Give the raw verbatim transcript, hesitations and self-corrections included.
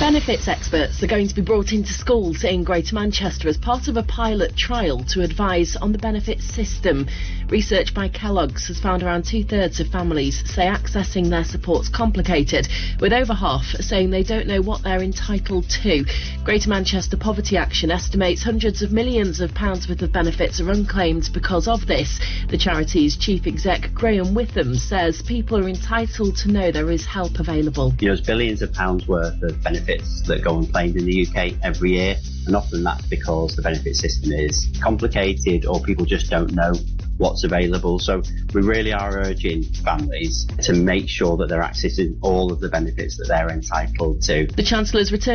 Benefits experts are going to be brought into schools in Greater Manchester as part of a pilot trial to advise on the benefits system. Research by Kellogg's has found around two-thirds of families say accessing their support's complicated, with over half saying they don't know what they're entitled to. Greater Manchester Poverty Action estimates hundreds of millions of pounds worth of benefits are unclaimed because of this. The charity's chief exec, Graham Witham, says people are entitled to know there is help available. You know, there's billions of pounds worth of benefits that go unclaimed in the U K every year, and often that's because the benefit system is complicated or people just don't know what's available. So we really are urging families to make sure that they're accessing all of the benefits that they're entitled to. The Chancellor's return